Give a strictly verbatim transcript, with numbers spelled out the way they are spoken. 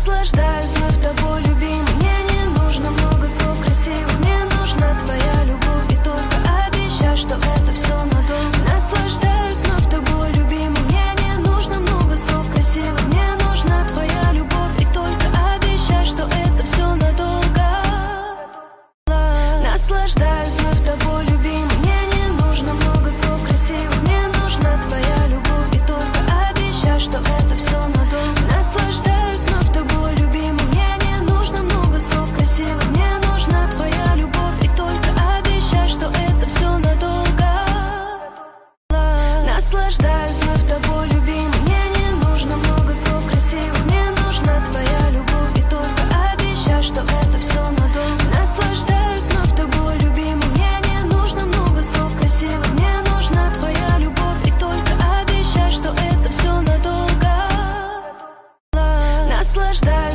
Наслаждаюсь вновь тобой, любимый. Мне не нужно много слов красивых, мне нужна твоя любовь. И только обещай, что это все надолго. Наслаждаюсь вновь тобой, любимый. Мне не нужно много слов красивых, мне нужна твоя любовь. И только обещай, что это все надолго. Наслаждаюсь вновь тобой, любимый. Мне не нужно много слов красивых, мне нужна твоя любовь. И только обещай, что это все надолго. Наслаждаюсь вновь тобой, любимый. Мне не нужно много слов красивых, мне нужна твоя любовь. И только обещай, что это все надолго. Наслаждаюсь вновь тобой, любимый. Мне не нужно много слов красивых, мне нужна твоя любовь. И только обещай, что это все надолго. Наслаждаюсь вновь тобой, любимый. Мне не нужно много слов красивых, мне нужна твоя любовь. И только обещай, что это все надолго. Наслаждаюсь